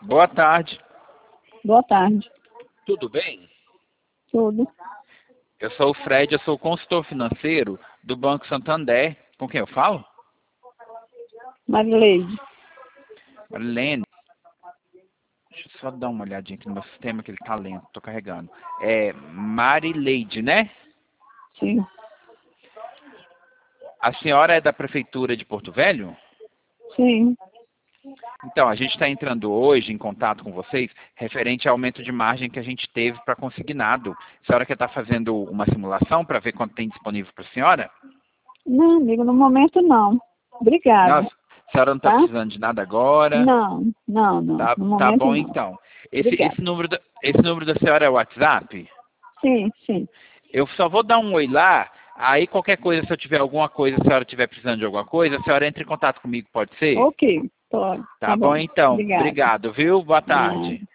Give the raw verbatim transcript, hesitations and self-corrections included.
Boa tarde. Boa tarde. Tudo bem? Tudo. Eu sou o Fred, eu sou o consultor financeiro do Banco Santander. Com quem eu falo? Marileide. Marilene. Deixa eu só dar uma olhadinha aqui no meu sistema, que ele tá lento, tô carregando. É Marileide, né? Sim. A senhora é da Prefeitura de Porto Velho? Sim. Então, a gente está entrando hoje em contato com vocês referente ao aumento de margem que a gente teve para consignado. A senhora quer estar fazendo uma simulação para ver quanto tem disponível para a senhora? Não, amigo, no momento não. Obrigada. Nossa, a senhora não está Tá? precisando de nada agora? Não, não, não. Tá, No tá momento bom, não. então. Esse, Obrigada. esse, número da, esse número da senhora é o WhatsApp? Sim, sim. Eu só vou dar um oi lá, aí qualquer coisa, se eu tiver alguma coisa, se a senhora estiver precisando de alguma coisa, a senhora entra em contato comigo, pode ser? Ok, pode. Tá Tá bom, bom. então. Obrigada. Obrigado, viu? Boa Ah. tarde.